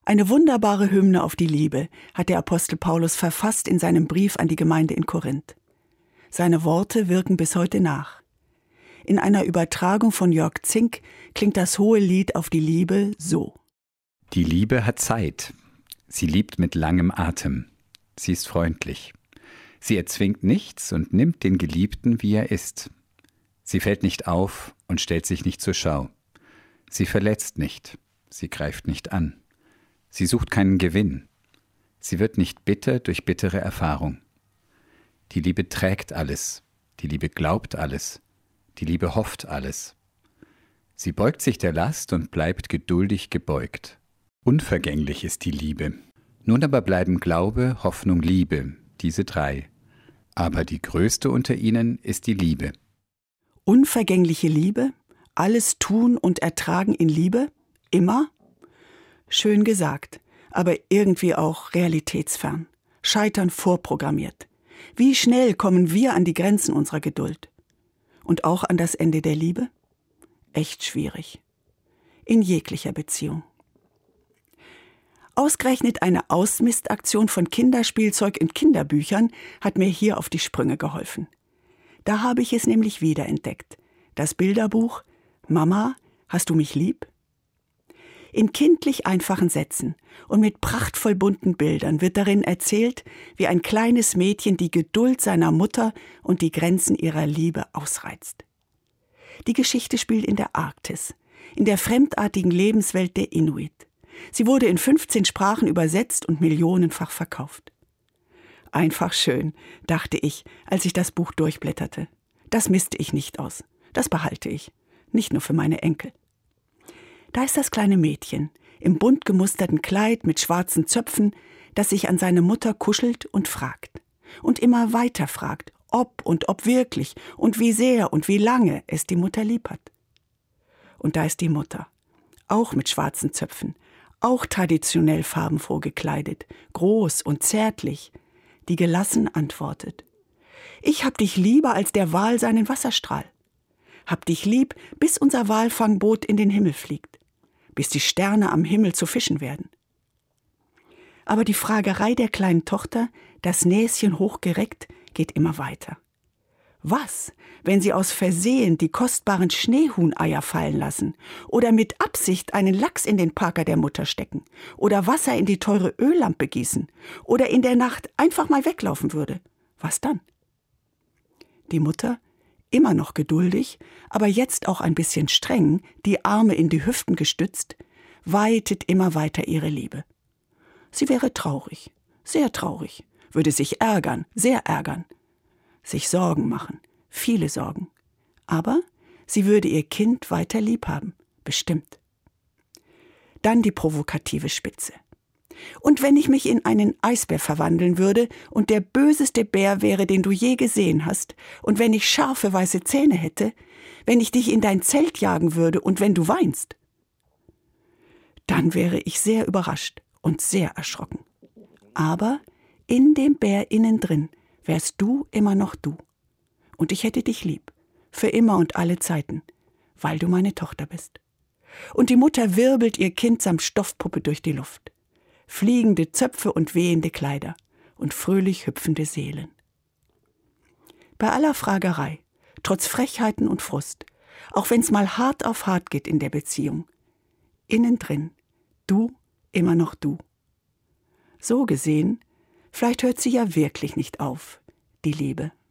Eine wunderbare Hymne auf die Liebe hat der Apostel Paulus verfasst in seinem Brief an die Gemeinde in Korinth. Seine Worte wirken bis heute nach. In einer Übertragung von Jörg Zink klingt das hohe Lied auf die Liebe so. Die Liebe hat Zeit. Sie liebt mit langem Atem. Sie ist freundlich. Sie erzwingt nichts und nimmt den Geliebten, wie er ist. Sie fällt nicht auf und stellt sich nicht zur Schau. Sie verletzt nicht. Sie greift nicht an. Sie sucht keinen Gewinn. Sie wird nicht bitter durch bittere Erfahrung. Die Liebe trägt alles. Die Liebe glaubt alles. Die Liebe hofft alles. Sie beugt sich der Last und bleibt geduldig gebeugt. Unvergänglich ist die Liebe. Nun aber bleiben Glaube, Hoffnung, Liebe, diese drei. Aber die größte unter ihnen ist die Liebe. Unvergängliche Liebe? Alles tun und ertragen in Liebe? Immer? Schön gesagt, aber irgendwie auch realitätsfern. Scheitern vorprogrammiert. Wie schnell kommen wir an die Grenzen unserer Geduld? Und auch an das Ende der Liebe? Echt schwierig. In jeglicher Beziehung. Ausgerechnet eine Ausmistaktion von Kinderspielzeug in Kinderbüchern hat mir hier auf die Sprünge geholfen. Da habe ich es nämlich wiederentdeckt. Das Bilderbuch »Mama, hast du mich lieb?« In kindlich einfachen Sätzen und mit prachtvoll bunten Bildern wird darin erzählt, wie ein kleines Mädchen die Geduld seiner Mutter und die Grenzen ihrer Liebe ausreizt. Die Geschichte spielt in der Arktis, in der fremdartigen Lebenswelt der Inuit. Sie wurde in 15 Sprachen übersetzt und millionenfach verkauft. Einfach schön, dachte ich, als ich das Buch durchblätterte. Das misste ich nicht aus. Das behalte ich. Nicht nur für meine Enkel. Da ist das kleine Mädchen, im bunt gemusterten Kleid mit schwarzen Zöpfen, das sich an seine Mutter kuschelt und fragt. Und immer weiter fragt, ob und ob wirklich und wie sehr und wie lange es die Mutter lieb hat. Und da ist die Mutter, auch mit schwarzen Zöpfen, auch traditionell farbenfroh gekleidet, groß und zärtlich, die gelassen antwortet. Ich hab dich lieber als der Wal seinen Wasserstrahl. Hab dich lieb, bis unser Walfangboot in den Himmel fliegt, bis die Sterne am Himmel zu Fischen werden. Aber die Fragerei der kleinen Tochter, das Näschen hochgereckt, geht immer weiter. Was, wenn sie aus Versehen die kostbaren Schneehuhneier fallen lassen oder mit Absicht einen Lachs in den Parker der Mutter stecken oder Wasser in die teure Öllampe gießen oder in der Nacht einfach mal weglaufen würde? Was dann? Die Mutter, immer noch geduldig, aber jetzt auch ein bisschen streng, die Arme in die Hüften gestützt, weitet immer weiter ihre Liebe. Sie wäre traurig, sehr traurig, würde sich ärgern, sehr ärgern, sich Sorgen machen, viele Sorgen. Aber sie würde ihr Kind weiter lieb haben, bestimmt. Dann die provokative Spitze. Und wenn ich mich in einen Eisbär verwandeln würde und der böseste Bär wäre, den du je gesehen hast, und wenn ich scharfe weiße Zähne hätte, wenn ich dich in dein Zelt jagen würde und wenn du weinst, dann wäre ich sehr überrascht und sehr erschrocken. Aber in dem Bär innen drin wärst du immer noch du. Und ich hätte dich lieb, für immer und alle Zeiten, weil du meine Tochter bist. Und die Mutter wirbelt ihr Kind samt Stoffpuppe durch die Luft. Fliegende Zöpfe und wehende Kleider und fröhlich hüpfende Seelen. Bei aller Fragerei, trotz Frechheiten und Frust, auch wenn's mal hart auf hart geht in der Beziehung, innen drin, du, immer noch du. So gesehen, vielleicht hört sie ja wirklich nicht auf, die Liebe.